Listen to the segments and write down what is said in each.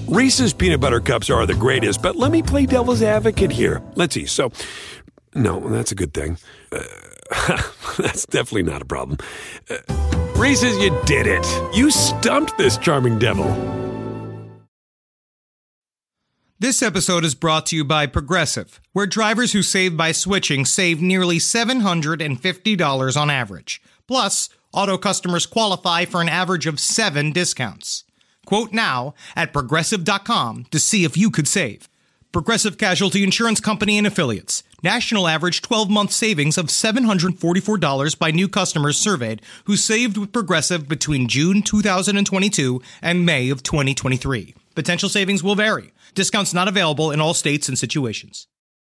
Reese's peanut butter cups are the greatest, but let me play devil's advocate here. Let's see. So, no, that's a good thing. That's definitely not a problem. Reese's, you did it. You stumped this charming devil. This episode is brought to you by Progressive, where drivers who save by switching save nearly $750 on average. Plus, auto customers qualify for an average of 7 discounts. Quote now at Progressive.com to see if you could save. Progressive Casualty Insurance Company and Affiliates. National average 12-month savings of $744 by new customers surveyed who saved with Progressive between June 2022 and May of 2023. Potential savings will vary. Discounts not available in all states and situations.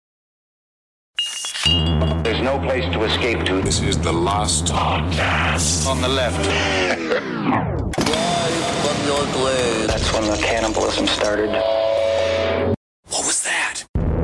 There's no place to escape to. This is the last podcast. On the left. From your glade. That's when the cannibalism started. What was that?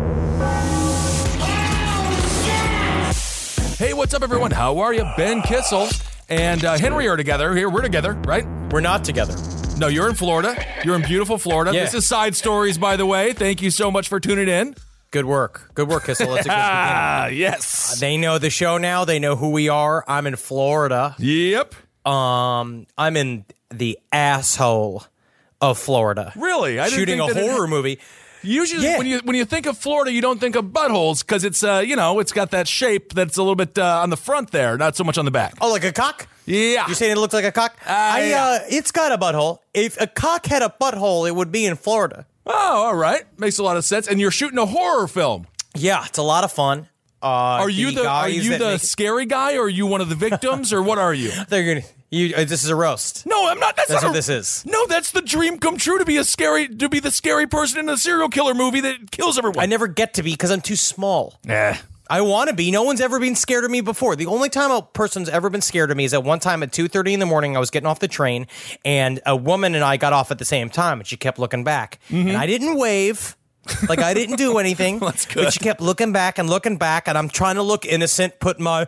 Hey, what's up, everyone? How are you? Ben Kissel and Henry are together. Here, we're together, right? We're not together. No, you're in Florida. You're in beautiful Florida. Yeah. This is Side Stories, by the way. Thank you so much for tuning in. Good work. Good work, Kissel. That's a good beginning. Yes. They know the show now. They know who we are. I'm in Florida. Yep. I'm in the asshole of Florida. Really? I didn't shooting think a that horror movie. Usually, Yeah. when you think of Florida, you don't think of buttholes because it's it's got that shape that's a little bit on the front there, not so much on the back. Oh, like a cock? Yeah. You're saying it looks like a cock? Yeah. It's got a butthole. If a cock had a butthole, it would be in Florida. Oh, all right. Makes a lot of sense. And you're shooting a horror film. Yeah, it's a lot of fun. Are you the scary guy, or are you one of the victims, or what are you? They're gonna. This is a roast. No, I'm not. That's what not this is. No, that's the dream come true to be the scary person in a serial killer movie that kills everyone. I never get to be because I'm too small. Nah. I want to be. No one's ever been scared of me before. The only time a person's ever been scared of me is at one time at 2:30 in the morning. I was getting off the train, and a woman and I got off at the same time, and she kept looking back. Mm-hmm. And I didn't wave. Like, I didn't do anything. That's good. But she kept looking back, and I'm trying to look innocent, putting my,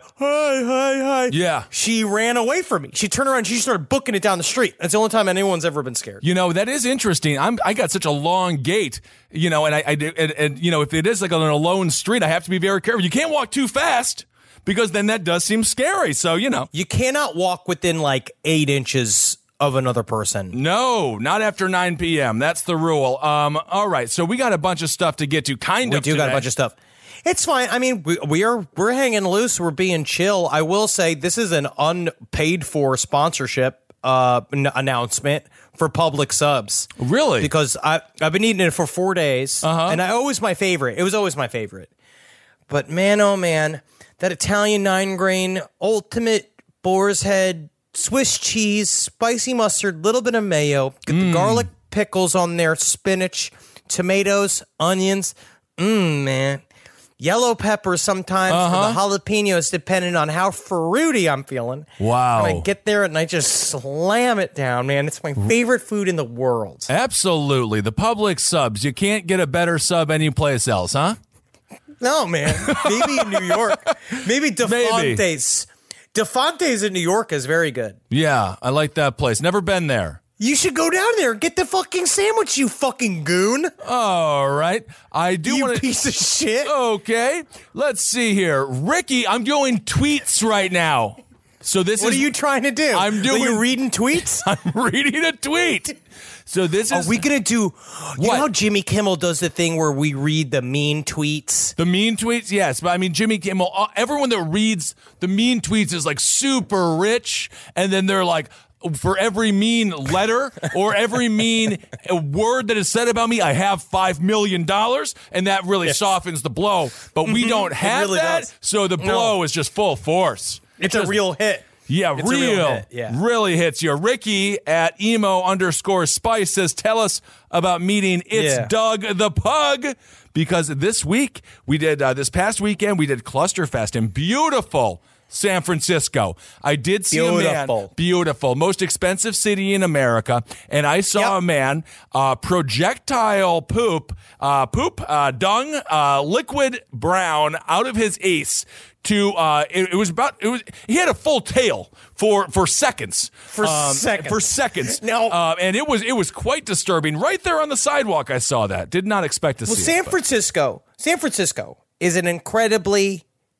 hi. Yeah. She ran away from me. She turned around, and she started booking it down the street. That's the only time anyone's ever been scared. You know, that is interesting. I got such a long gait, and if it is like on a lone street, I have to be very careful. You can't walk too fast because then that does seem scary. So, You cannot walk within like 8 inches of another person. No, not after 9 p.m. That's the rule. All right, so we got a bunch of stuff to get to. We do got a bunch of stuff. It's fine. I mean, we're hanging loose. We're being chill. I will say this is an unpaid for sponsorship announcement for Public Subs. Really? Because I've been eating it for 4 days, and it was my favorite. It was always my favorite. But man, oh man, that Italian 9-grain ultimate boar's head, Swiss cheese, spicy mustard, little bit of mayo, get the garlic pickles on there, spinach, tomatoes, onions. Man. Yellow peppers sometimes for the jalapenos, depending on how fruity I'm feeling. Wow. And I get there and I just slam it down, man. It's my favorite food in the world. Absolutely. The Public Subs. You can't get a better sub anyplace else, huh? No, man. Maybe in New York. Maybe DeFonte's. DeFonte's in New York is very good. Yeah, I like that place. Never been there. You should go down there and get the fucking sandwich, you fucking goon. All right. I do want to... piece of shit. Okay. Let's see here. Ricky, I'm doing tweets right now. So this What are you trying to do? I'm doing... Are you reading tweets? I'm reading a tweet. So this is... Are we going to do... You know how Jimmy Kimmel does the thing where we read the mean tweets? The mean tweets? Yes. But I mean, Jimmy Kimmel, everyone that reads the mean tweets is like super rich. And then they're like, for every mean letter or every mean word that is said about me, I have $5 million. And that really softens the blow. But we don't have really that. Does. So the blow is just full force. It's a real hit. Yeah, It's a real hit, yeah. Really hits you. Ricky at emo_spice says, tell us about meeting Doug the Pug. Because this week, we did, this past weekend, we did Clusterfest in beautiful San Francisco. I did see a man. Beautiful. Most expensive city in America. And I saw a man projectile dung, liquid brown out of his ace to he had a full tail for seconds. For seconds. No. And it was quite disturbing. Right there on the sidewalk I saw that. Did not expect to see San Francisco is an incredibly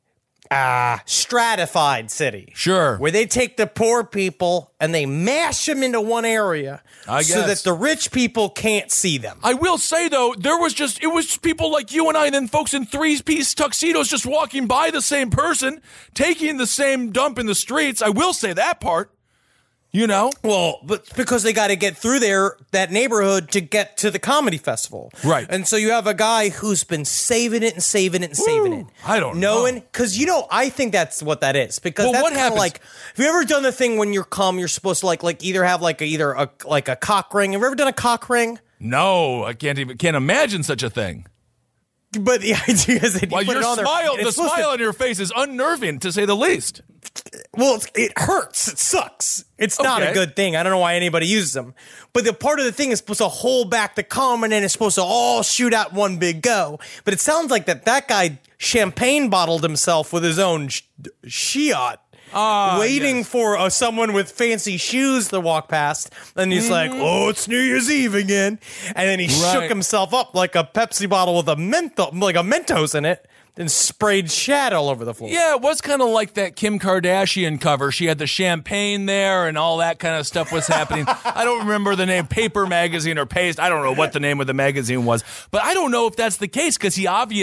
stratified city. Sure. Where they take the poor people and they mash them into one area so that the rich people can't see them. I will say, though, it was people like you and I and then folks in three-piece tuxedos just walking by the same person, taking the same dump in the streets. I will say that part. You know? Well, but because they got to get through that neighborhood to get to the comedy festival. Right. And so you have a guy who's been saving it and saving it and saving it. I don't know. Because, I think that's what that is. Because that's what kind of happens? like, have you ever done the thing when you're calm, you're supposed to like either have either a cock ring? Have you ever done a cock ring? No, I can't imagine such a thing. But the idea is that the smile on your face is unnerving, to say the least. Well, it hurts. It sucks. It's not a good thing. I don't know why anybody uses them. But the part of the thing is supposed to hold back the cum, and then it's supposed to all shoot out one big go. But it sounds like that guy champagne bottled himself with his own shiat. Waiting for someone with fancy shoes to walk past, and he's like, "Oh, it's New Year's Eve again," and then he shook himself up like a Pepsi bottle with a Mentos in it, and sprayed shat all over the floor. Yeah, it was kind of like that Kim Kardashian cover. She had the champagne there, and all that kind of stuff was happening. I don't remember the name, Paper Magazine or Paste. I don't know what the name of the magazine was, but I don't know if that's the case because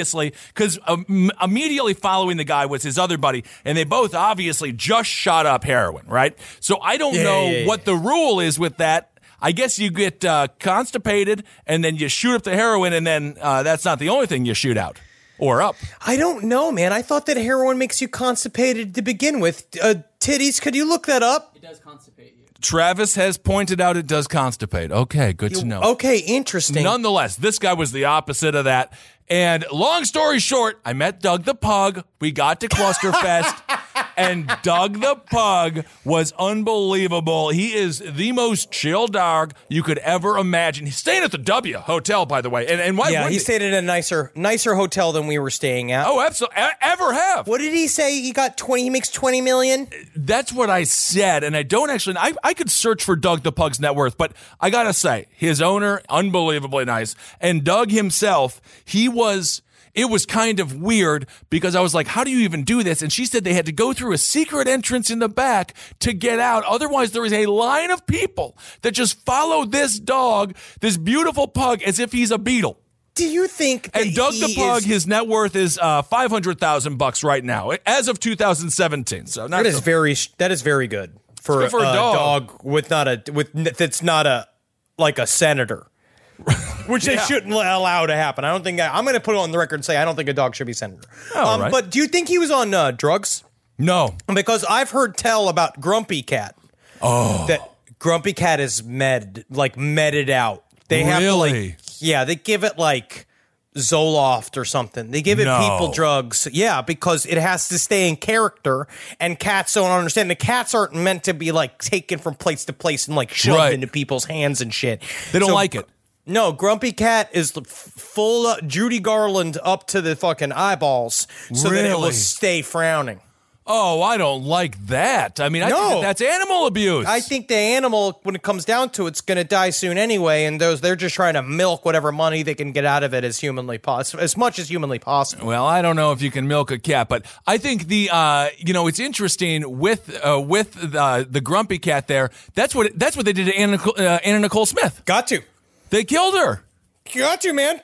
immediately following the guy was his other buddy, and they both obviously just shot up heroin, right? So I don't know what the rule is with that. I guess you get constipated, and then you shoot up the heroin, and then that's not the only thing you shoot out. Or up. I don't know, man. I thought that heroin makes you constipated to begin with. Titties, could you look that up? It does constipate you. Travis has pointed out it does constipate. Okay, good to know. Okay, interesting. Nonetheless, this guy was the opposite of that. And long story short, I met Doug the Pug. We got to Clusterfest. And Doug the Pug was unbelievable. He is the most chill dog you could ever imagine. He's staying at the W Hotel, by the way. And why? Yeah, he stayed at a nicer hotel than we were staying at. Oh, absolutely. Ever have. What did he say? He makes $20 million? That's what I said. And I don't actually, I could search for Doug the Pug's net worth, but I got to say, his owner, unbelievably nice. And Doug himself, it was kind of weird because I was like, how do you even do this? And she said they had to go through a secret entrance in the back to get out. Otherwise, there is a line of people that just follow this dog, this beautiful pug, as if he's a beetle. Do you think that And Doug the Pug, his net worth is $500,000 right now, as of 2017. So that is very good for a dog that's not a senator. Which they shouldn't allow to happen. I'm going to put it on the record and say I don't think a dog should be senator. Right. But do you think he was on drugs? No. Because I've heard tell about Grumpy Cat. Oh. That Grumpy Cat is medded out. They have to they give it Zoloft or something. They give it people drugs. Yeah, because it has to stay in character, and cats don't understand. The cats aren't meant to be taken from place to place and shoved into people's hands and shit. They don't like it. No, Grumpy Cat is full Judy Garland up to the fucking eyeballs so that it will stay frowning. Oh, I don't like that. I mean, I think that's animal abuse. I think the animal, when it comes down to it, it's going to die soon anyway, and they're just trying to milk whatever money they can get out of it as much as humanly possible. Well, I don't know if you can milk a cat, but I think it's interesting with the Grumpy Cat there. That's what they did to Anna Nicole Smith. Got to. They killed her. Got to, man.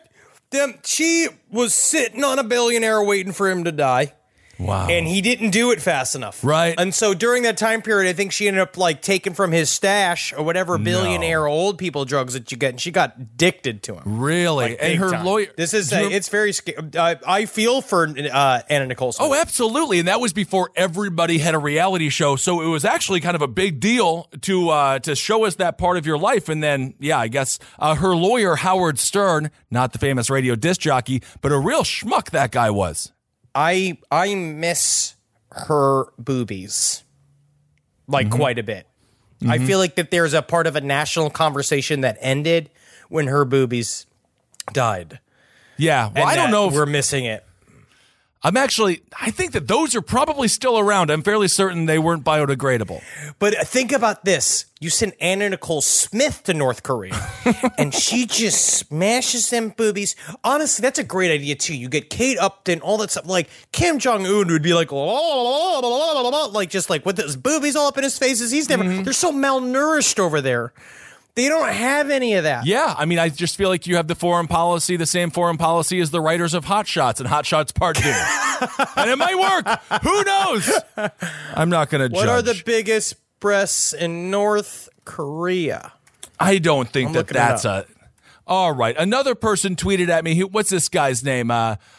She was sitting on a billionaire waiting for him to die. Wow. And he didn't do it fast enough. Right. And so during that time period, I think she ended up taking from his stash or whatever billionaire old people drugs that you get, and she got addicted to him. Really? And her lawyer. This is it's very scary. I feel for Anna Nicole Smith. Oh, absolutely. And that was before everybody had a reality show. So it was actually kind of a big deal to show us that part of your life. And then, I guess her lawyer, Howard Stern, not the famous radio disc jockey, but a real schmuck that guy was. I miss her boobies, like quite a bit. I feel like that there's a part of a national conversation that ended when her boobies died. Yeah, well, And I don't that know if we're missing it. I think that those are probably still around. I'm fairly certain they weren't biodegradable. But think about this. You send Anna Nicole Smith to North Korea, and she just smashes them boobies. Honestly, that's a great idea, too. You get Kate Upton, all that stuff. Like, Kim Jong-un would be like, like just like with his boobies all up in his faces. He's never, they're so malnourished over there. They don't have any of that. Yeah, I mean, I just feel like you have the same foreign policy as the writers of Hot Shots and Hot Shots Part 2. And it might work. Who knows? I'm not going to judge. What are the biggest breasts in North Korea? I don't think looking that's it up. All right. Another person tweeted at me. What's this guy's name?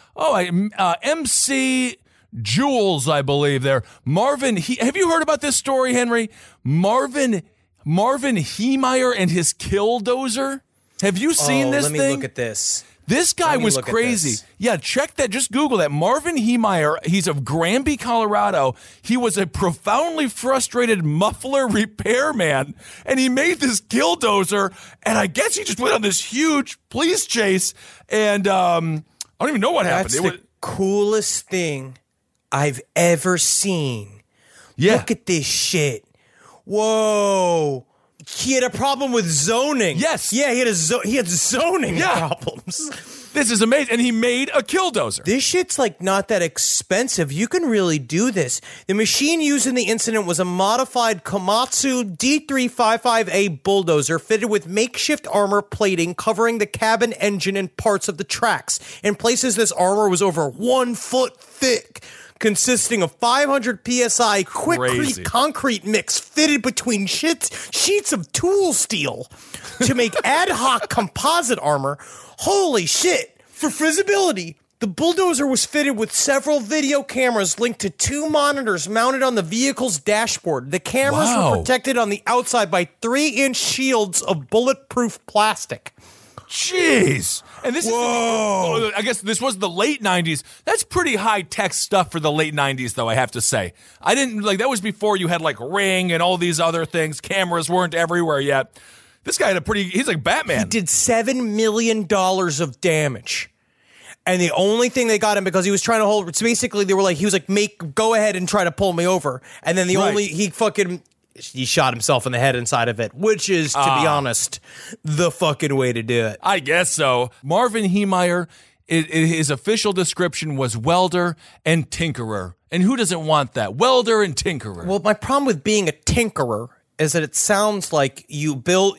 MC Jules, I believe there. Marvin, have you heard about this story, Henry? Marvin Heemeyer and his Killdozer. Have you seen this thing? Let me look at this. This guy was crazy. Yeah, check that. Just Google that. Marvin Heemeyer, he's of Granby, Colorado. He was a profoundly frustrated muffler repairman, and he made this Killdozer, and I guess he just went on this huge police chase, and I don't even know what happened. That's the coolest thing I've ever seen. Yeah. Look at this shit. Whoa. He had a problem with zoning. Yes. Yeah, he had zoning problems. This is amazing. And he made a Killdozer. This shit's like not that expensive. You can really do this. The machine used in the incident was a modified Komatsu D355A bulldozer fitted with makeshift armor plating covering the cabin engine and parts of the tracks. In places, this armor was over 1 foot thick, consisting of 500 PSI quickcrete concrete mix fitted between sheets of tool steel to make ad hoc composite armor. Holy shit. For visibility, the bulldozer was fitted with several video cameras linked to 2 monitors mounted on the vehicle's dashboard. The cameras were protected on the outside by 3-inch shields of bulletproof plastic. Jeez. And this is, I guess this was the late 90s. That's pretty high-tech stuff for the late 90s, though, I have to say. That was before you had, like, Ring and all these other things. Cameras weren't everywhere yet. This guy had he's like Batman. He did $7 million of damage. And the only thing they got him because he was trying to hold, it's basically, he was like, go ahead and try to pull me over. And then he shot himself in the head inside of it, which is, to be honest, the fucking way to do it. I guess so. Marvin Heemeyer, his official description was welder and tinkerer. And who doesn't want that? Welder and tinkerer. Well, my problem with being a tinkerer is that it sounds like you built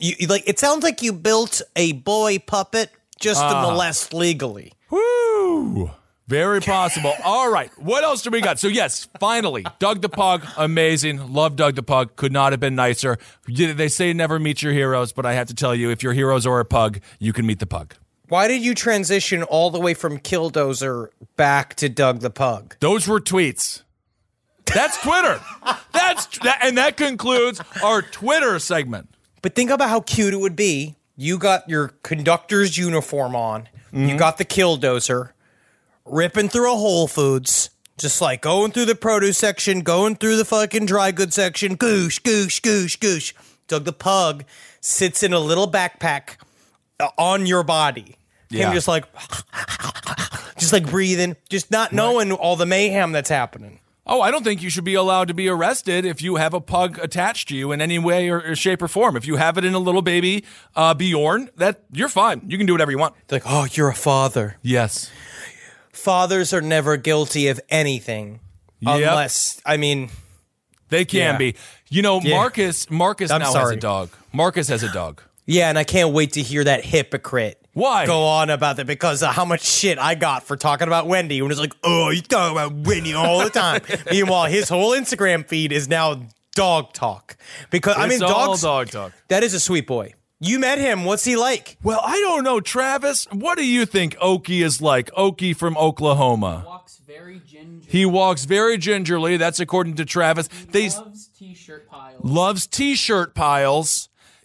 a boy puppet just to molest legally. Woo! Very possible. All right. What else do we got? So, yes, finally, Doug the Pug, amazing. Love Doug the Pug. Could not have been nicer. They say never meet your heroes, but I have to tell you, if your heroes are a pug, you can meet the pug. Why did you transition all the way from Killdozer back to Doug the Pug? Those were tweets. That's Twitter. And that concludes our Twitter segment. But think about how cute it would be. You got your conductor's uniform on. Mm-hmm. You got the Killdozer. Ripping through a Whole Foods, just like going through the produce section, going through the fucking dry goods section, goosh, goosh, goosh, goosh. Doug the Pug sits in a little backpack on your body. Yeah. Him just like breathing, just not knowing all the mayhem that's happening. Oh, I don't think you should be allowed to be arrested if you have a pug attached to you in any way or shape or form. If you have it in a little baby Bjorn, you're fine. You can do whatever you want. Like, oh, you're a father. Yes. Fathers are never guilty of anything. Yep. Unless, they can be. You know, Yeah. Marcus now has a dog. Marcus has a dog. Yeah, and I can't wait to hear that hypocrite. Why? Go on about that because of how much shit I got for talking about Wendy. When it's like, oh, you talk about Wendy all the time. Meanwhile, his whole Instagram feed is now dog talk. Because It's all dogs. dog talk. That is a sweet boy. You met him. What's he like? Well, I don't know, Travis. What do you think Okie is like? Okie from Oklahoma. Walks very gingerly. He walks very gingerly. That's according to Travis. Loves t-shirt piles. Loves t-shirt piles.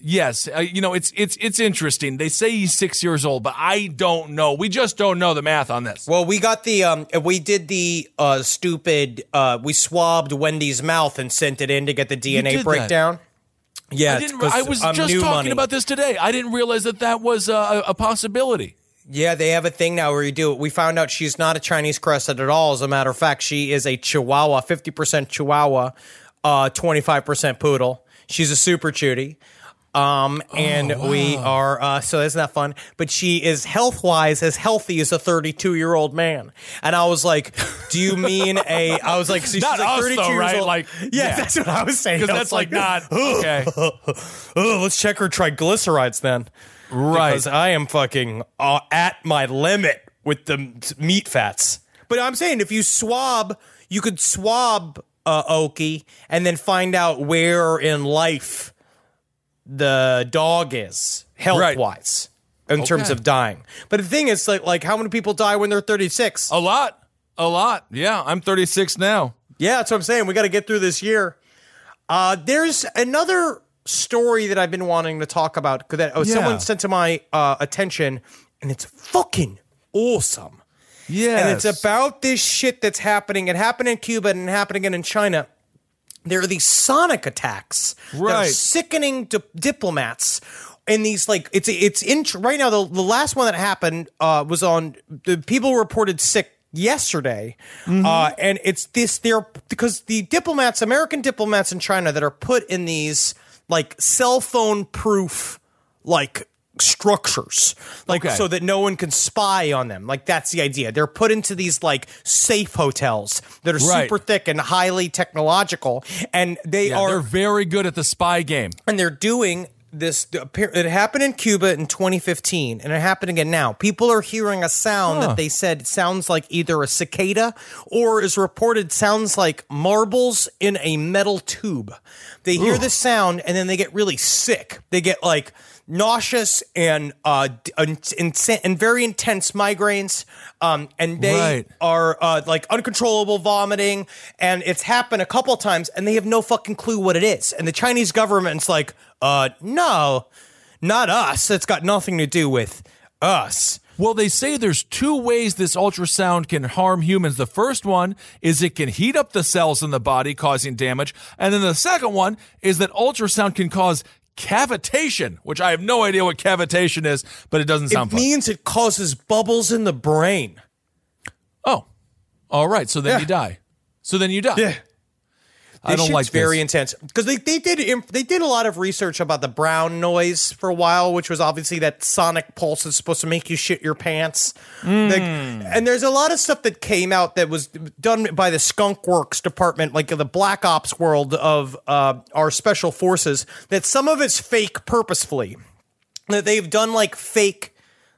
Yes, it's interesting. They say he's 6 years old, but I don't know. We just don't know the math on this. Well, we got we did the stupid. We swabbed Wendy's mouth and sent it in to get the DNA breakdown. Yeah, I was just talking about this today. I didn't realize that was a possibility. Yeah, they have a thing now where you do it. We found out she's not a Chinese crested at all. As a matter of fact, she is a Chihuahua, 50% Chihuahua, 25% Poodle. She's a super cutie. We are, so isn't that fun? But she is health-wise as healthy as a 32-year-old man. And I was like, do you mean I was like, so she's not like us 32 though, years right? old. Like, yeah, that's what I was saying. Because that's like not, okay. Let's check her triglycerides then. Right. Because I am fucking at my limit with the meat fats. But I'm saying if you could swab Oki and then find out where in life the dog is health-wise in terms of dying. But the thing is, like how many people die when they're 36? A lot. Yeah, I'm 36 now. Yeah, that's what I'm saying. We got to get through this year. There's another story that I've been wanting to talk about that someone sent to my attention, and it's fucking awesome. Yeah, and it's about this shit that's happening. It happened in Cuba and happening again in China. There are these sonic attacks that are sickening diplomats. And these right now. The last one that happened was on. The people reported sick yesterday, and it's this. Because the American diplomats in China that are put in these like cell phone proof structures, so that no one can spy on them. Like that's the idea. They're put into these like safe hotels that are super thick and highly technological, and they're very good at the spy game. And they're doing this. It happened in Cuba in 2015, and it happened again now. People are hearing a sound that they said sounds like either a cicada or is reported sounds like marbles in a metal tube. They hear the sound, and then they get really sick. They get like nauseous and very intense migraines, and they are like uncontrollable vomiting, and it's happened a couple of times, and they have no fucking clue what it is. And the Chinese government's like, no, not us. It's got nothing to do with us. Well, they say there's two ways this ultrasound can harm humans. The first one is it can heat up the cells in the body, causing damage. And then the second one is that ultrasound can cause cavitation, which I have no idea what cavitation is, but it doesn't sound fun. It means it causes bubbles in the brain. Oh, all right. So then you die. Yeah. I don't like this. Very intense because they did a lot of research about the brown noise for a while, which was obviously that sonic pulse is supposed to make you shit your pants. And there's a lot of stuff that came out that was done by the Skunk Works department, like the Black Ops world of our special forces, that some of it's fake purposefully. That they've done like fake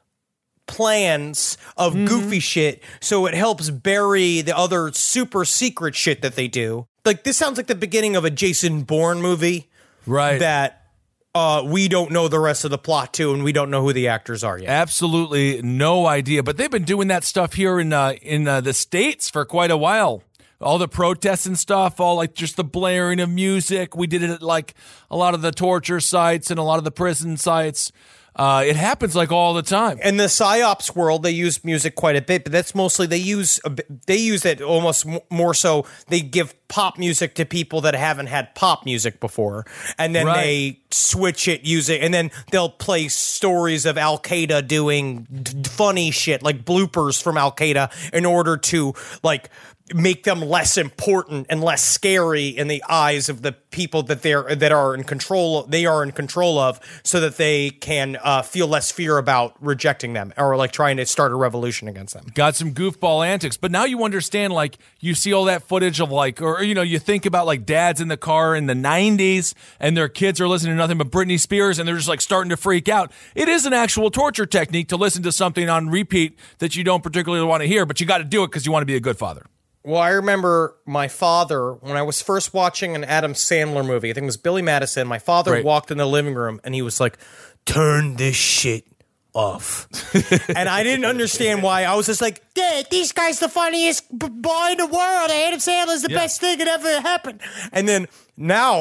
plans of goofy shit so it helps bury the other super secret shit that they do. Like this sounds like the beginning of a Jason Bourne movie, right? That we don't know the rest of the plot to, and we don't know who the actors are yet. Absolutely no idea. But they've been doing that stuff here in the States for quite a while. All the protests and stuff, all like just the blaring of music. We did it at like a lot of the torture sites and a lot of the prison sites. It happens like all the time. In the PsyOps world, they use music quite a bit, but that's mostly they use it almost more so. They give pop music to people that haven't had pop music before, and then they switch it, use it, and then they'll play stories of Al Qaeda doing funny shit like bloopers from Al Qaeda in order to like make them less important and less scary in the eyes of the people that they are in control of, so that they can feel less fear about rejecting them or like trying to start a revolution against them. Got some goofball antics, but now you understand, like you see all that footage of like, or you know, you think about like dads in the car in the 90s and their kids are listening to nothing but Britney Spears and they're just like starting to freak out. It is an actual torture technique to listen to something on repeat that you don't particularly want to hear, but you got to do it because you want to be a good father. Well, I remember my father, when I was first watching an Adam Sandler movie, I think it was Billy Madison, my father walked in the living room and he was like, "Turn this shit off." And I didn't understand why. I was just like, "Dad, this guy's the funniest boy in the world. Adam Sandler's the best thing that ever happened." And then now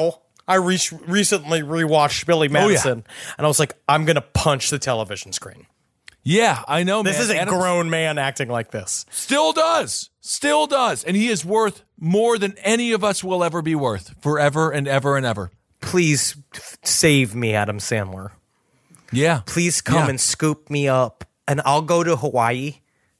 I recently rewatched Billy Madison, and I was like, I'm going to punch the television screen. Yeah, I know, man. This is a grown man acting like this. Still does. And he is worth more than any of us will ever be worth, forever and ever and ever. Please save me, Adam Sandler. Yeah. Please come and scoop me up, and I'll go to Hawaii.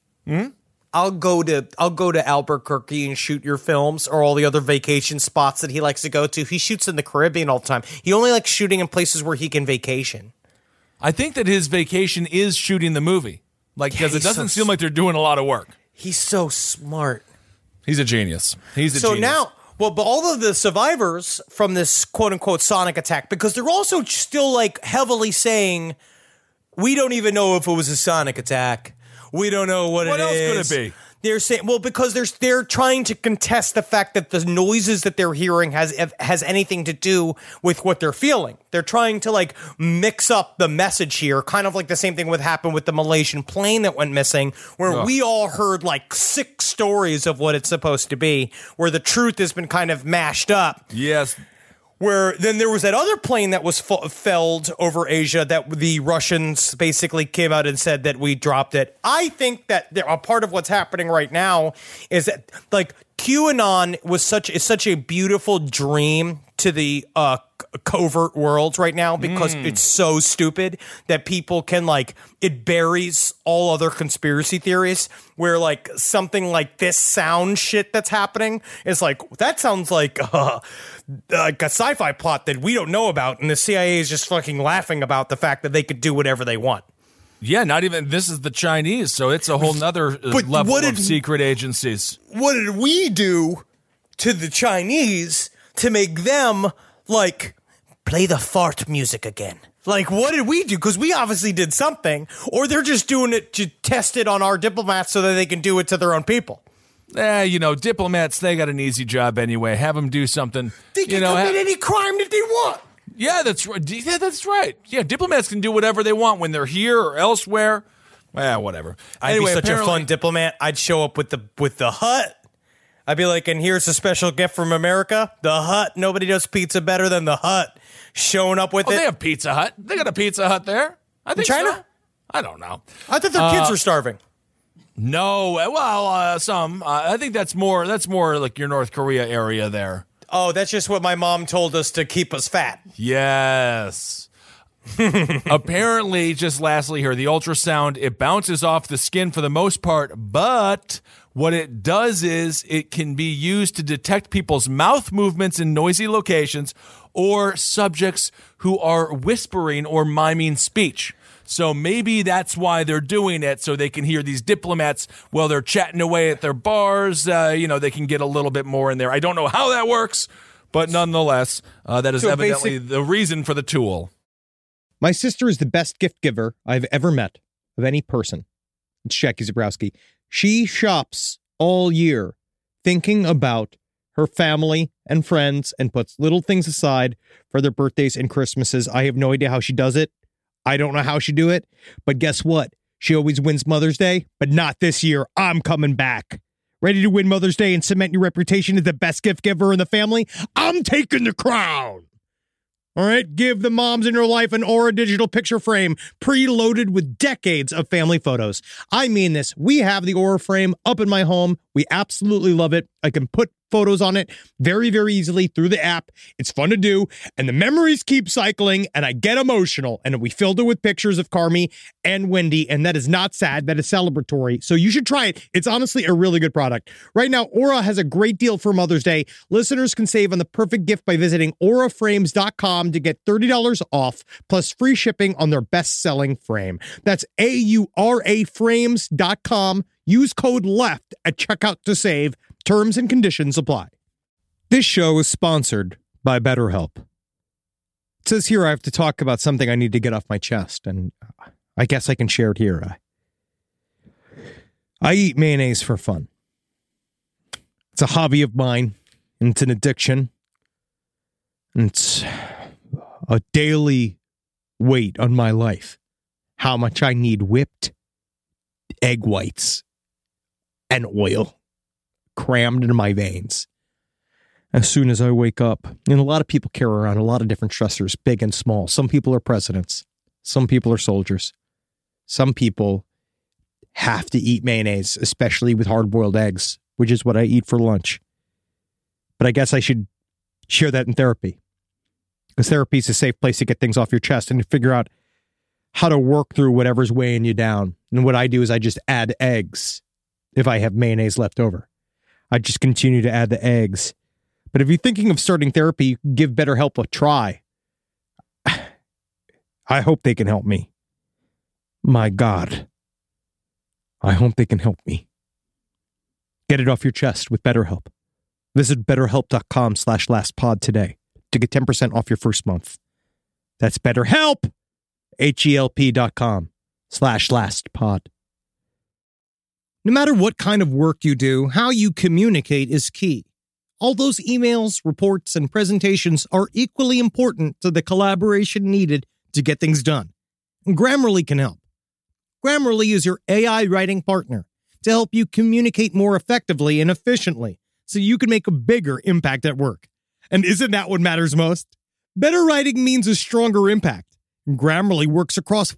I'll go to Albuquerque and shoot your films or all the other vacation spots that he likes to go to. He shoots in the Caribbean all the time. He only likes shooting in places where he can vacation. I think that his vacation is shooting the movie. Because it doesn't seem like they're doing a lot of work. He's so smart. He's a genius. So now, but all of the survivors from this quote-unquote sonic attack, because they're also still heavily saying, we don't even know if it was a sonic attack. We don't know what it is. What else could it be? They're saying, because they're trying to contest the fact that the noises that they're hearing has anything to do with what they're feeling. They're trying to mix up the message here, kind of like the same thing would happen with the Malaysian plane that went missing, where we all heard 6 stories of what it's supposed to be, where the truth has been kind of mashed up. Yes. Where then there was that other plane that was felled over Asia that the Russians basically came out and said that we dropped it. I think that a part of what's happening right now is that QAnon is such a beautiful dream to the covert world right now because it's so stupid that people can it buries all other conspiracy theories where something like this sound shit that's happening is that sounds like a sci-fi plot that we don't know about, and the CIA is just fucking laughing about the fact that they could do whatever they want. Yeah, not even this is the Chinese, so it's a whole nother level of secret agencies. What did we do to the Chinese to make them play the fart music again? What did we do? Because we obviously did something, or they're just doing it to test it on our diplomats so that they can do it to their own people. Diplomats, they got an easy job anyway. Have them do something. They can commit any crime that they want. Yeah, that's right. Yeah, that's right. Yeah, diplomats can do whatever they want when they're here or elsewhere. Whatever. I'd be such a fun diplomat. I'd show up with the hut. I'd be like, and here's a special gift from America. The Hut. Nobody does pizza better than the Hut. Showing up with it. They have Pizza Hut. They got a Pizza Hut there. I think in China? So. I don't know. I thought their kids were starving. No. Well, some. I think that's more like your North Korea area there. Oh, that's just what my mom told us to keep us fat. Yes. Apparently, just lastly here, the ultrasound, it bounces off the skin for the most part, but what it does is it can be used to detect people's mouth movements in noisy locations or subjects who are whispering or miming speech. So maybe that's why they're doing it, so they can hear these diplomats while they're chatting away at their bars. They can get a little bit more in there. I don't know how that works, but nonetheless, that is evidently the reason for the tool. My sister is the best gift giver I've ever met of any person. It's Jackie Zabrowski. She shops all year thinking about her family and friends and puts little things aside for their birthdays and Christmases. I have no idea how she does it. I don't know how she do it, but guess what? She always wins Mother's Day, but not this year. I'm coming back. Ready to win Mother's Day and cement your reputation as the best gift giver in the family? I'm taking the crown. All right, give the moms in your life an Aura digital picture frame preloaded with decades of family photos. I mean this. We have the Aura frame up in my home. We absolutely love it. I can put photos on it very, very easily through the app. It's fun to do, and the memories keep cycling, and I get emotional. And we filled it with pictures of Carmi and Wendy, and that is not sad. That is celebratory. So you should try it. It's honestly a really good product. Right now, Aura has a great deal for Mother's Day. Listeners can save on the perfect gift by visiting auraframes.com to get $30 off, plus free shipping on their best-selling frame. That's auraframes.com. Use code LEFT at checkout to save. Terms and conditions apply. This show is sponsored by BetterHelp. It says here I have to talk about something I need to get off my chest, and I guess I can share it here. I eat mayonnaise for fun. It's a hobby of mine, and it's an addiction. And it's a daily weight on my life. How much I need whipped egg whites and oil crammed into my veins. as soon as I wake up. And a lot of people carry around a lot of different stressors, big and small. Some people are presidents. Some people are soldiers. Some people have to eat mayonnaise, especially with hard-boiled eggs, which is what I eat for lunch. But I guess I should share that in therapy. Because therapy is a safe place to get things off your chest and to figure out how to work through whatever's weighing you down. And what I do is I just add eggs if I have mayonnaise left over. I just continue to add the eggs. But if you're thinking of starting therapy, give BetterHelp a try. I hope they can help me. My God. I hope they can help me. Get it off your chest with BetterHelp. Visit BetterHelp.com/lastpod today to get 10% off your first month. That's BetterHelp! HELP.com/lastpod. No matter what kind of work you do, how you communicate is key. All those emails, reports, and presentations are equally important to the collaboration needed to get things done. And Grammarly can help. Grammarly is your AI writing partner to help you communicate more effectively and efficiently so you can make a bigger impact at work. And isn't that what matters most? Better writing means a stronger impact. And Grammarly works across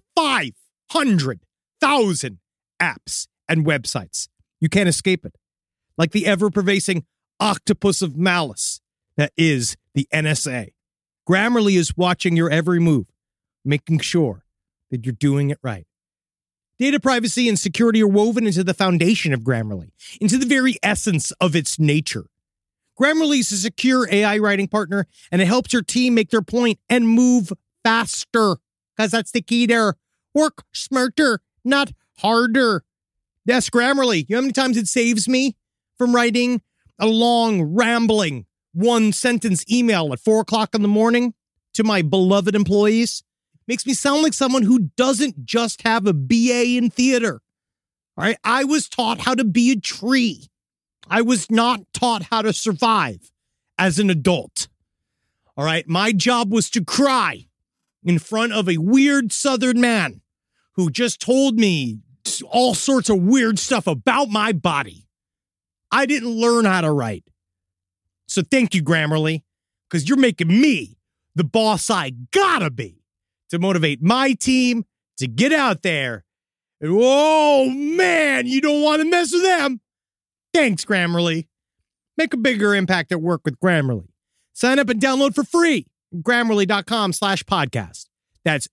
500,000 apps and websites. You can't escape it. Like the ever-pervasive octopus of malice that is the NSA. Grammarly is watching your every move, making sure that you're doing it right. Data privacy and security are woven into the foundation of Grammarly, into the very essence of its nature. Grammarly is a secure AI writing partner, and it helps your team make their point and move faster, because that's the key there. Work smarter, not harder. Yes, Grammarly. You know how many times it saves me from writing a long, rambling, one-sentence email at 4 o'clock in the morning to my beloved employees? Makes me sound like someone who doesn't just have a BA in theater. All right, I was taught how to be a tree. I was not taught how to survive as an adult. All right, my job was to cry in front of a weird Southern man who just told me all sorts of weird stuff about my body. I didn't learn how to write. So thank you, Grammarly, because you're making me the boss I gotta be to motivate my team to get out there. And, oh, man, you don't want to mess with them. Thanks, Grammarly. Make a bigger impact at work with Grammarly. Sign up and download for free. Grammarly.com/podcast. That's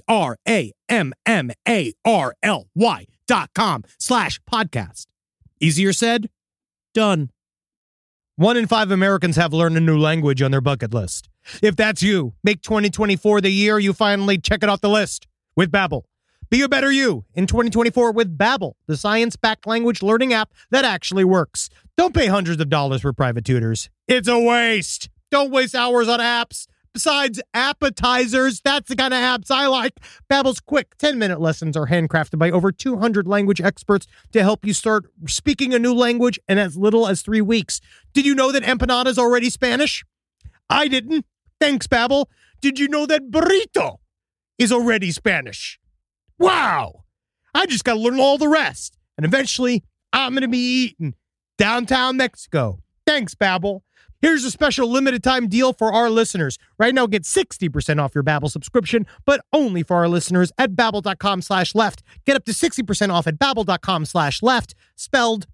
GRAMMARLY.com/podcast. Easier said, done. 1 in 5 Americans have learned a new language on their bucket list. If that's you, make 2024 the year you finally check it off the list with Babbel. Be a better you in 2024 with Babbel, the science-backed language learning app that actually works. Don't pay hundreds of dollars for private tutors. It's a waste. Don't waste hours on apps. Besides appetizers, that's the kind of apps I like. Babbel's quick 10-minute lessons are handcrafted by over 200 language experts to help you start speaking a new language in as little as 3 weeks. Did you know that empanada is already Spanish? I didn't. Thanks, Babbel. Did you know that burrito is already Spanish? Wow. I just got to learn all the rest. And eventually, I'm going to be eating downtown Mexico. Thanks, Babbel. Here's a special limited time deal for our listeners. Right now, get 60% off your Babbel subscription, but only for our listeners at Babbel.com/left. Get up to 60% off at Babbel.com/left, spelled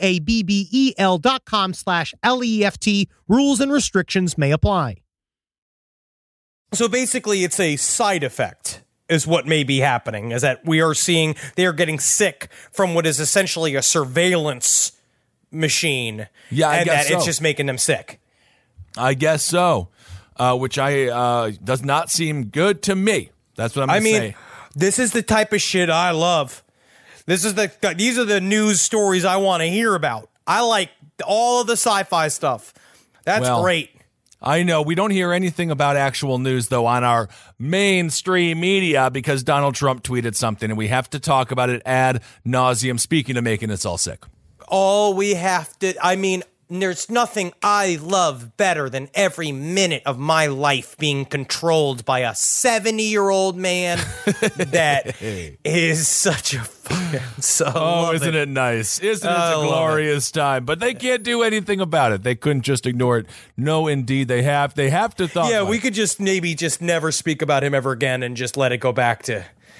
BABBEL.com/LEFT. Rules and restrictions may apply. So basically, it's a side effect is what may be happening, is that we are seeing they are getting sick from what is essentially a surveillance machine. Yeah, I and guess that so. It's just making them sick. I guess so, which does not seem good to me. That's what I'm going to say. This is the type of shit I love. These are the news stories I want to hear about. I like all of the sci-fi stuff. That's great. I know. We don't hear anything about actual news, though, on our mainstream media because Donald Trump tweeted something, and we have to talk about it ad nauseum, speaking of making us all sick. All we have to, there's nothing I love better than every minute of my life being controlled by a 70-year-old man that is such a fucking isn't it nice? Isn't it a glorious time? But they can't do anything about it. They couldn't just ignore it. No, indeed, they have to thought. Yeah, we could just maybe just never speak about him ever again and just let it go back to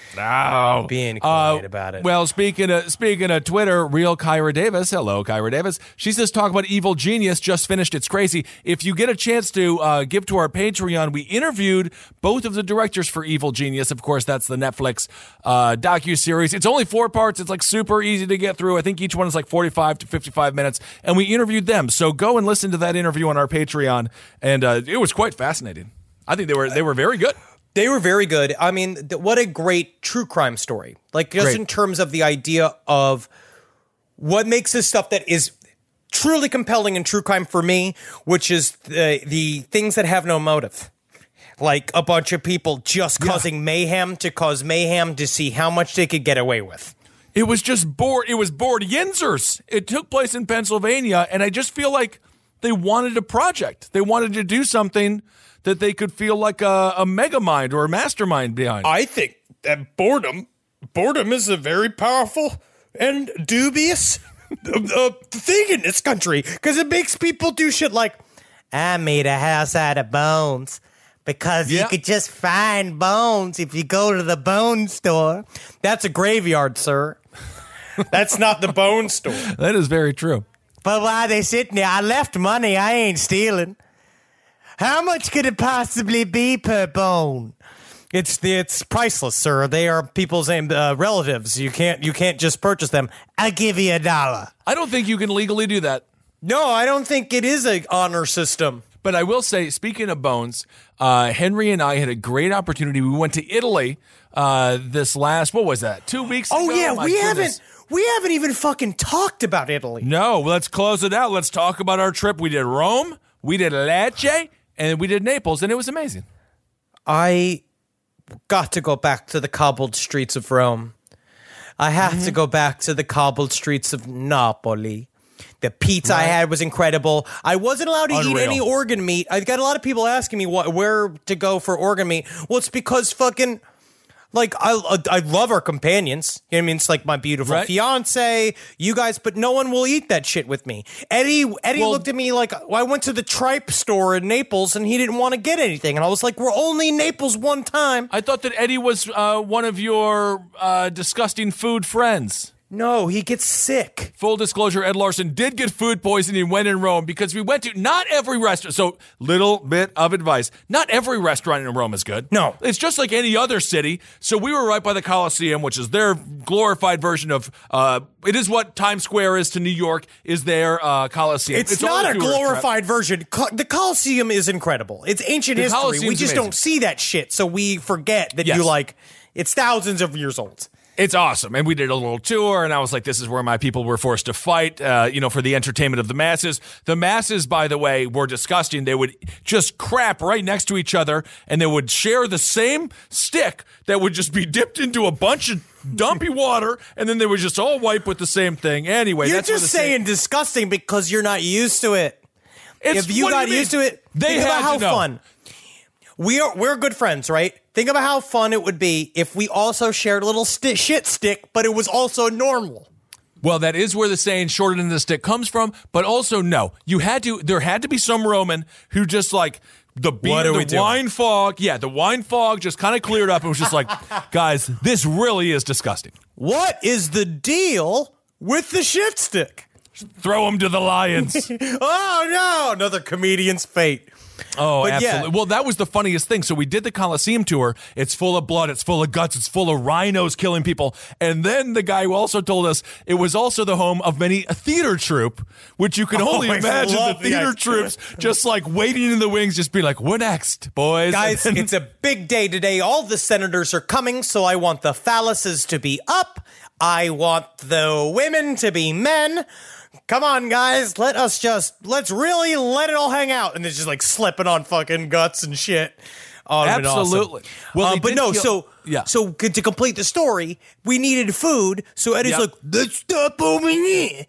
being quiet about it. Well, speaking of Twitter, real Kyra Davis, hello Kyra Davis. She says, talk about Evil Genius, just finished. It's crazy. If you get a chance to give to our Patreon, we interviewed both of the directors for Evil Genius. Of course, that's the Netflix docuseries. It's only 4 parts. It's like super easy to get through. I think each one is like 45 to 55 minutes, and we interviewed them. So go and listen to that interview on our Patreon, and it was quite fascinating. I think they were very good. They were very good. I mean, what a great true crime story. Like, just in terms of the idea of what makes this stuff that is truly compelling in true crime for me, which is the things that have no motive. Like a bunch of people just causing mayhem to cause mayhem to see how much they could get away with. It was just bored. It was bored Yinzers. It took place in Pennsylvania, and I just feel like they wanted a project. They wanted to do something that they could feel like a mega mind or a mastermind behind. I think that boredom is a very powerful and dubious thing in this country, because it makes people do shit like, I made a house out of bones because you could just find bones if you go to the bone store. That's a graveyard, sir. That's not the bone store. That is very true. But while they sitting there, I left money. I ain't stealing. How much could it possibly be per bone? It's priceless, sir. They are people's relatives. You can't just purchase them. I'll give you $1. I don't think you can legally do that. No, I don't think it is an honor system. But I will say, speaking of bones, Henry and I had a great opportunity. We went to Italy this last, what was that, 2 weeks ago? Oh, yeah, we haven't even fucking talked about Italy. No, let's close it out. Let's talk about our trip. We did Rome, we did Lecce, and we did Naples, and it was amazing. I got to go back to the cobbled streets of Rome. I have to go back to the cobbled streets of Napoli. The pizza I had was incredible. I wasn't allowed to eat any organ meat. I've got a lot of people asking me where to go for organ meat. Well, it's because fucking... Like, I love our companions. You know what I mean? It's like my beautiful fiance, you guys, but no one will eat that shit with me. Eddie looked at me like, I went to the tripe store in Naples and he didn't want to get anything. And I was like, we're only in Naples one time. I thought that Eddie was one of your disgusting food friends. No, he gets sick. Full disclosure, Ed Larson did get food poisoning when in Rome because we went to not every restaurant. So, little bit of advice. Not every restaurant in Rome is good. No. It's just like any other city. So we were right by the Colosseum, which is their glorified version of, it is what Times Square is to New York, is their Colosseum. It's not a glorified version. The Colosseum is incredible. It's ancient history. We just don't see that shit. So we forget that it's thousands of years old. It's awesome. And we did a little tour, and I was like, this is where my people were forced to fight, for the entertainment of the masses. The masses, by the way, were disgusting. They would just crap right next to each other, and they would share the same stick that would just be dipped into a bunch of dumpy water, and then they would just all wipe with the same thing. Anyway, you're just saying disgusting because you're not used to it. If you got used to it, think about how fun. We're good friends, right? Think about how fun it would be if we also shared a little shit stick, but it was also normal. Well, that is where the saying "shorter than the stick" comes from. But also, no, there had to be some Roman who just like the wine fog. Yeah, the wine fog just kind of cleared up and was just like, guys, this really is disgusting. What is the deal with the shit stick? Throw him to the lions. Oh no, another comedian's fate. Oh, but absolutely. Yeah. Well, that was the funniest thing. So we did the Colosseum tour. It's full of blood. It's full of guts. It's full of rhinos killing people. And then the guy who also told us it was also the home of many a theater troupe, which you can only imagine the theater troops just like waiting in the wings, just be like, "What next, boys?" Guys, it's a big day today. All the senators are coming, so I want the phalluses to be up. I want the women to be men. Come on, guys, let's really let it all hang out. And it's just like slipping on fucking guts and shit. Oh, absolutely. Awesome. Well, but no, so to complete the story, we needed food. So Eddie's like, let's stop over here.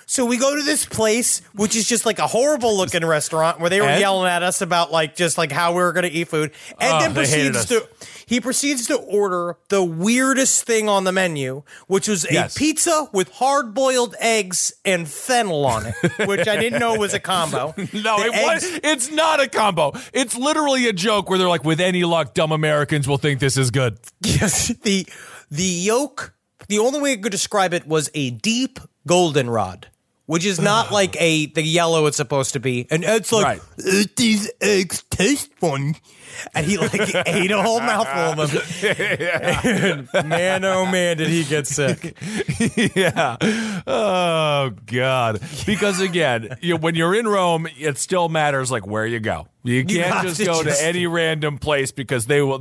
So we go to this place, which is just like a horrible looking restaurant where they were yelling at us about like just like how we were going to eat food. And then he proceeds to order the weirdest thing on the menu, which was a pizza with hard-boiled eggs and fennel on it, which I didn't know was a combo. No, it's not a combo. It's literally a joke where they're like, with any luck, dumb Americans will think this is good. Yes, the yolk, the only way I could describe it was a deep goldenrod, which is not like the yellow it's supposed to be. And Ed's like, these eggs taste funny. And he like ate a whole mouthful of them. And man, oh man, did he get sick. Yeah. Oh, God. Because again, when you're in Rome, it still matters like where you go. You can't just go to any random place because they'll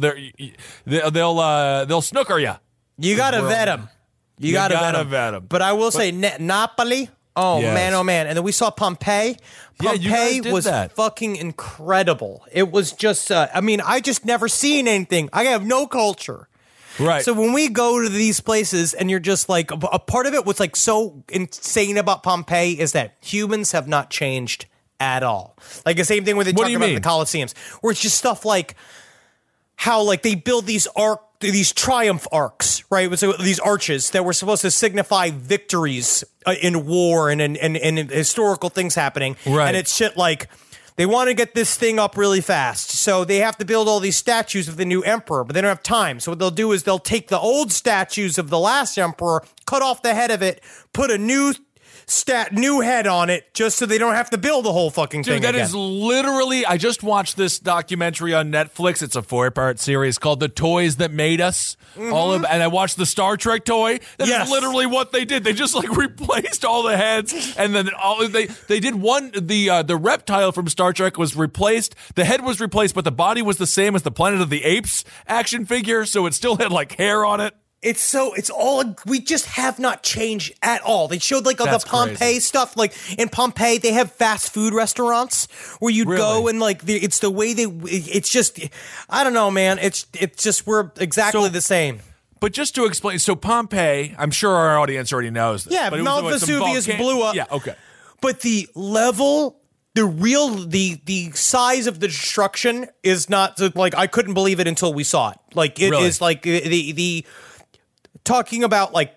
snooker you. You got to vet them. You got to vet them. But I will say Napoli. Oh, man, oh, man. And then we saw Pompeii. Pompeii was fucking incredible. It was just, I just never seen anything. I have no culture. Right. So when we go to these places and you're just like, a part of it was like so insane about Pompeii is that humans have not changed at all. Like the same thing when they talk about the Colosseums, where it's just stuff like how like they build these triumph arcs, right? So these arches that were supposed to signify victories in war and in historical things happening. Right. And it's shit like they want to get this thing up really fast. So they have to build all these statues of the new emperor, but they don't have time. So what they'll do is they'll take the old statues of the last emperor, cut off the head of it, put a new head on it just so they don't have to build the whole fucking thing again. That is literally, I just watched this documentary on Netflix. It's a 4-part series called The Toys That Made Us. And I watched the Star Trek toy. That's literally what they did. They just like replaced all the heads, and then they did one. The reptile from Star Trek was replaced. The head was replaced, but the body was the same as the Planet of the Apes action figure, so it still had like hair on it. We just have not changed at all. They showed like the Pompeii stuff. Like in Pompeii, they have fast food restaurants where you'd go and like it's the way it's just, I don't know, man. It's just, we're exactly the same. But just to explain, so Pompeii, I'm sure our audience already knows this. Yeah, but Mount Vesuvius blew up. Yeah, okay. But the level, the size of the destruction is not like, I couldn't believe it until we saw it. Like it is like the talking about like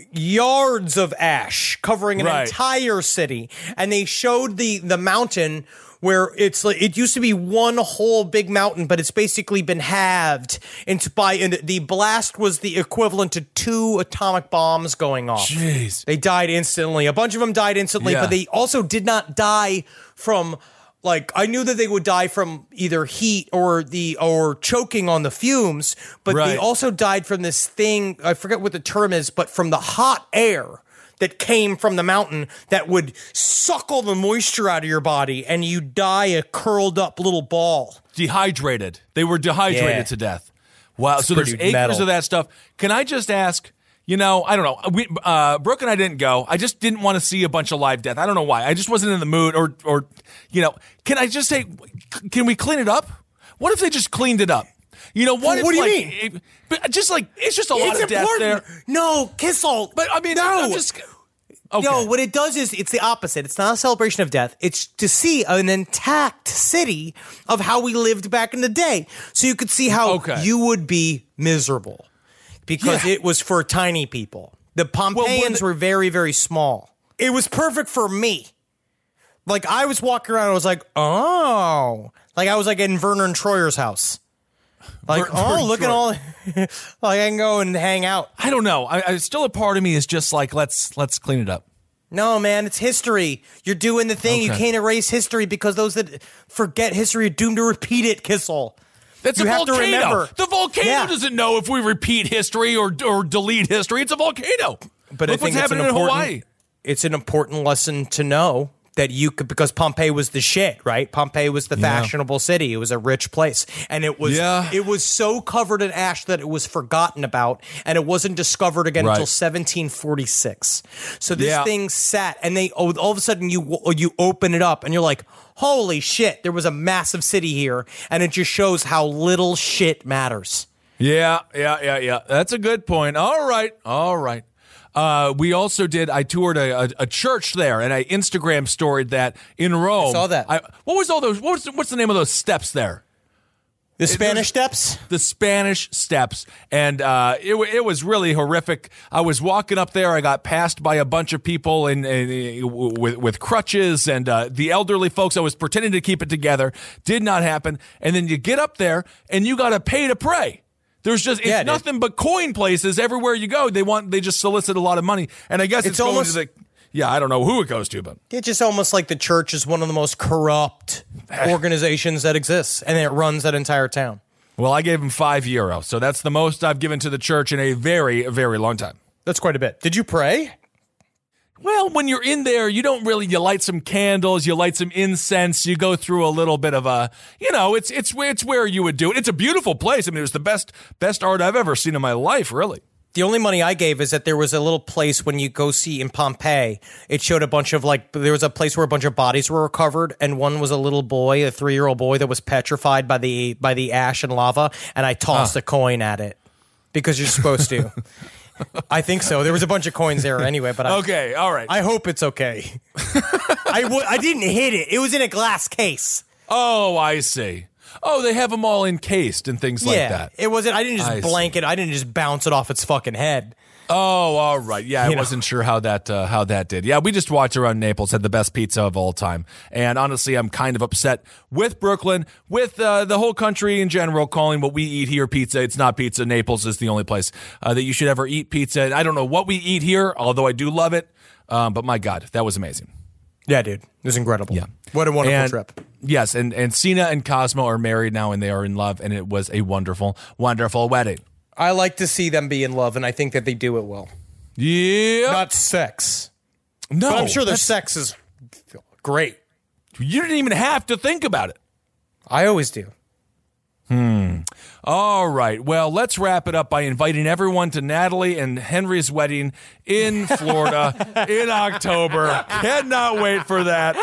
yards of ash covering an entire city, and they showed the mountain where it's like it used to be one whole big mountain, but it's basically been halved and the blast was the equivalent to 2 atomic bombs going off. Jeez. They died instantly. A bunch of them died instantly, but they also did not die from like, I knew that they would die from either heat or choking on the fumes, but they also died from this thing, I forget what the term is, but from the hot air that came from the mountain that would suck all the moisture out of your body, and you die a curled up little ball. Dehydrated. They were dehydrated to death. Wow. So there's acres of that stuff. Can I just ask, I don't know. Brooke and I didn't go. I just didn't want to see a bunch of live death. I don't know why. I just wasn't in the mood or can I just say, can we clean it up? What if they just cleaned it up? What do you mean? Just like, it's just a lot of death there. No, Kissel. But I mean, no. I'm just... Okay. No, what it does is it's the opposite. It's not a celebration of death. It's to see an intact city of how we lived back in the day. So you could see how you would be miserable because it was for tiny people. The Pompeians were very, very small. It was perfect for me. Like I was walking around and I was like, oh, like I was like in Vernon Troyer's house. Like, look at all, like I can go and hang out. I don't know. I still a part of me is just like, let's clean it up. No, man, it's history. You're doing the thing. You can't erase history because those that forget history are doomed to repeat it, Kissel. That's a volcano. The volcano doesn't know if we repeat history or delete history. It's a volcano. But look what's happening in Hawaii. It's an important lesson to know. That you could, because Pompeii was the shit, right? Pompeii was the fashionable city. It was a rich place. And it was so covered in ash that it was forgotten about, and it wasn't discovered again until 1746. So this thing sat, and they all of a sudden you open it up, and you're like, holy shit, there was a massive city here, and it just shows how little shit matters. Yeah. That's a good point. All right. We also I toured a church there, and I Instagram storied that in Rome. I saw that. What's the name of those steps there? The Spanish Steps? The Spanish Steps. And it was really horrific. I was walking up there. I got passed by a bunch of people with crutches and the elderly folks. I was pretending to keep it together. Did not happen. And then you get up there, and you got to pay to pray. There's just nothing but coin places everywhere you go. They just solicit a lot of money. And I guess it's going almost, to the... Yeah, I don't know who it goes to, but... It's just almost like the church is one of the most corrupt organizations that exists, and it runs that entire town. Well, I gave him €5, so that's the most I've given to the church in a very, very long time. That's quite a bit. Did you pray? Well, when you're in there, you light some candles, you light some incense, you go through a little bit of a, it's where you would do it. It's a beautiful place. I mean, it was the best art I've ever seen in my life, really. The only money I gave is that there was a little place when you go see in Pompeii, it showed a bunch of there was a place where a bunch of bodies were recovered, and one was a little boy, a 3-year-old boy that was petrified by the ash and lava, and I tossed a coin at it because you're supposed to. I think so. There was a bunch of coins there anyway, but okay, all right. I hope it's okay. I didn't hit it. It was in a glass case. Oh, I see. Oh, they have them all encased and things like that. It wasn't. I didn't just blank it. I didn't just bounce it off its fucking head. Oh, all right. Yeah, I wasn't sure how that did. Yeah, we just walked around Naples, had the best pizza of all time. And honestly, I'm kind of upset with Brooklyn, with the whole country in general, calling what we eat here pizza. It's not pizza. Naples is the only place that you should ever eat pizza. And I don't know what we eat here, although I do love it. But my God, that was amazing. Yeah, dude. It was incredible. Yeah. What a wonderful trip. Yes, and Cena and Cosmo are married now, and they are in love, and it was a wonderful, wonderful wedding. I like to see them be in love, and I think that they do it well. Yeah. Not sex. No. But I'm sure their sex is great. You didn't even have to think about it. I always do. All right. Well, let's wrap it up by inviting everyone to Natalie and Henry's wedding in Florida in October. Cannot wait for that.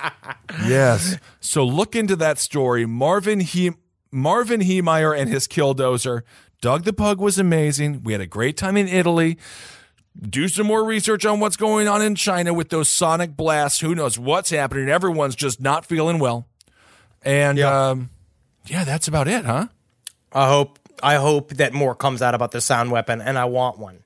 Yes. So look into that story. Marvin Heemeyer and his Killdozer. Doug the Pug was amazing. We had a great time in Italy. Do some more research on what's going on in China with those sonic blasts. Who knows what's happening? Everyone's just not feeling well. And yeah, that's about it, huh? I hope that more comes out about the sound weapon, and I want one.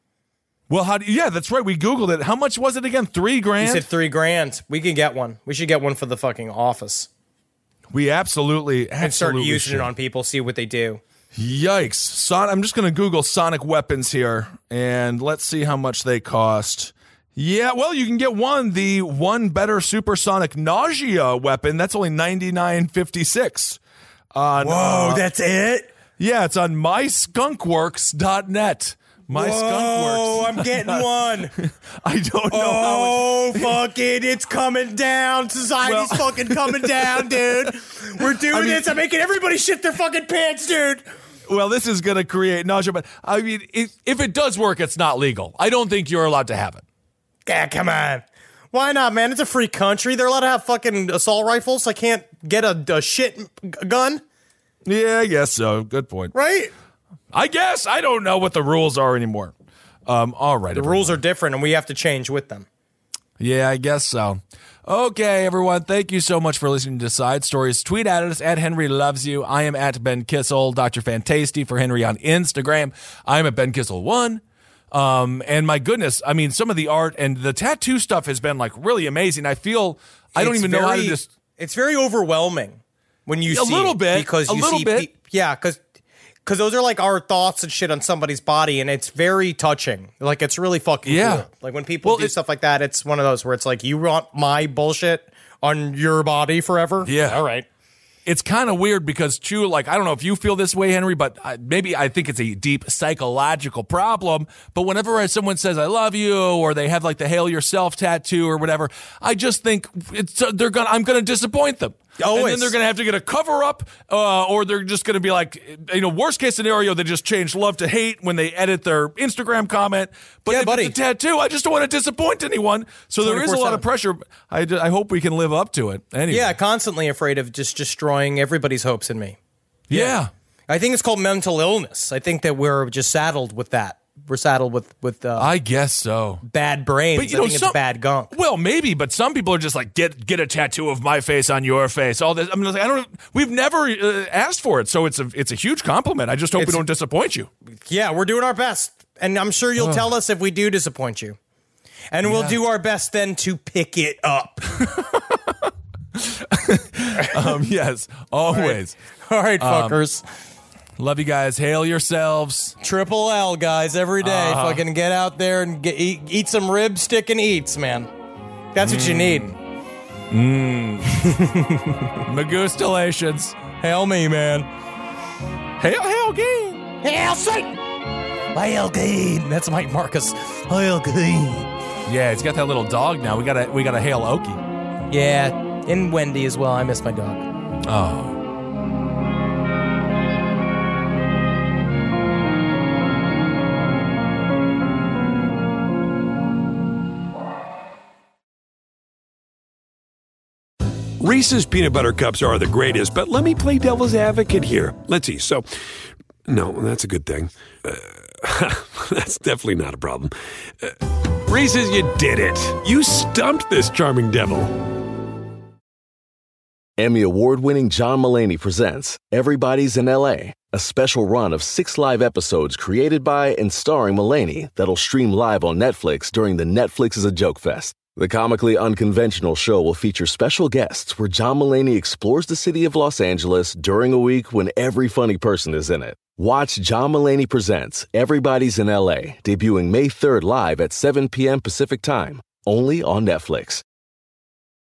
Well, yeah, that's right. We Googled it. How much was it again? $3,000? He said $3,000. We can get one. We should get one for the fucking office. We absolutely and start using should. it on people, see what they do. Yikes. I'm just going to Google sonic weapons here, and let's see how much they cost. Yeah, well, you can get the one better supersonic nausea weapon. That's only $99.56. Whoa, that's it? Yeah, it's on myskunkworks.net. Whoa, I'm getting one. I don't know how fuck it. It's coming down. Society's fucking coming down, dude. We're doing this. I'm making everybody shit their fucking pants, dude. Well, this is going to create nausea, but I mean, if it does work, it's not legal. I don't think you're allowed to have it. Yeah, come on. Why not, man? It's a free country. They're allowed to have fucking assault rifles. I can't get a shit gun. Yeah, I guess so. Good point. Right? I guess. I don't know what the rules are anymore. All right. The rules are different, and we have to change with them. Yeah, I guess so. Okay, everyone. Thank you so much for listening to Side Stories. Tweet at us at Henry Loves You. I am at Ben Kissel. Dr. Fantasty for Henry on Instagram. I am at Ben Kissel 1. And my goodness, I mean, some of the art and the tattoo stuff has been like really amazing. I feel I don't even know how to just. It's very overwhelming when you see a little bit because you see, because those are like our thoughts and shit on somebody's body, and it's very touching. Like it's really fucking cool. Like when people do stuff like that, it's one of those where it's like, you want my bullshit on your body forever? Yeah, all right. It's kind of weird because, too, like, I don't know if you feel this way, Henry, but maybe I think it's a deep psychological problem. But whenever someone says, I love you, or they have like the Hail Yourself tattoo or whatever, I just think I'm going to disappoint them. Always. And then they're going to have to get a cover up, or they're just going to be like, worst case scenario, they just change love to hate when they edit their Instagram comment. But if it's a tattoo, I just don't want to disappoint anyone. So there is a lot of pressure. I hope we can live up to it. Anyway. Yeah, constantly afraid of just destroying everybody's hopes in me. Yeah. I think it's called mental illness. I think that we're just saddled with that. we're saddled with I guess so. bad brains. But, you I know, think it's bad gunk. Well, maybe, but some people are just like, get a tattoo of my face on your face. All this. I mean, like, we've never asked for it, so it's a huge compliment. I just hope we don't disappoint you. Yeah, we're doing our best, and I'm sure you'll tell us if we do disappoint you, and we'll do our best then to pick it up. Yes, always. All right, fuckers. Love you guys. Hail yourselves. Triple L, guys, every day. Fucking get out there and eat some rib stick and eats, man. That's what you need. Magustalations. Hail me, man. Hail Gain. Hail Satan. Hail Gain. That's Mike Marcus. Hail Gain. Yeah, it's got that little dog now. We gotta hail Okie. Yeah, and Wendy as well. I miss my dog. Oh. Reese's peanut butter cups are the greatest, but let me play devil's advocate here. Let's see. So, no, that's a good thing. That's definitely not a problem. Reese's, you did it. You stumped this charming devil. Emmy award-winning John Mulaney presents Everybody's in L.A., a special run of 6 live episodes created by and starring Mulaney that'll stream live on Netflix during the Netflix is a Joke Fest. The comically unconventional show will feature special guests where John Mulaney explores the city of Los Angeles during a week when every funny person is in it. Watch John Mulaney Presents Everybody's in L.A., debuting May 3rd live at 7 p.m. Pacific Time, only on Netflix.